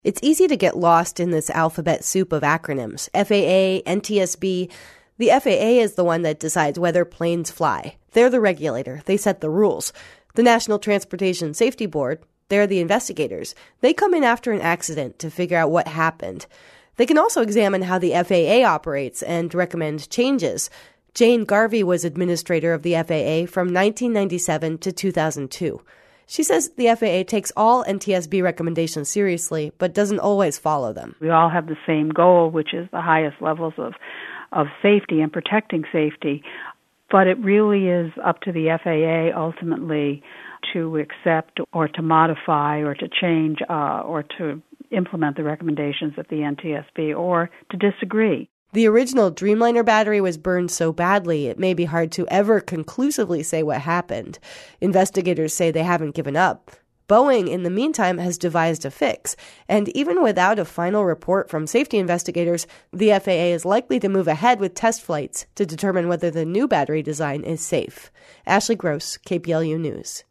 It's easy to get lost in this alphabet soup of acronyms. FAA, NTSB. The FAA is the one that decides whether planes fly. They're the regulator. They set the rules. The National Transportation Safety Board, they're the investigators. They come in after an accident to figure out what happened. They can also examine how the FAA operates and recommend changes. Jane Garvey was administrator of the FAA from 1997 to 2002. She says the FAA takes all NTSB recommendations seriously, but doesn't always follow them. We all have the same goal, which is the highest levels of safety and protecting safety. But it really is up to the FAA ultimately to accept or to modify or to change or to implement the recommendations of the NTSB or to disagree. The original Dreamliner battery was burned so badly it may be hard to ever conclusively say what happened. Investigators say they haven't given up. Boeing, in the meantime, has devised a fix. And even without a final report from safety investigators, the FAA is likely to move ahead with test flights to determine whether the new battery design is safe. Ashley Gross, KPLU News.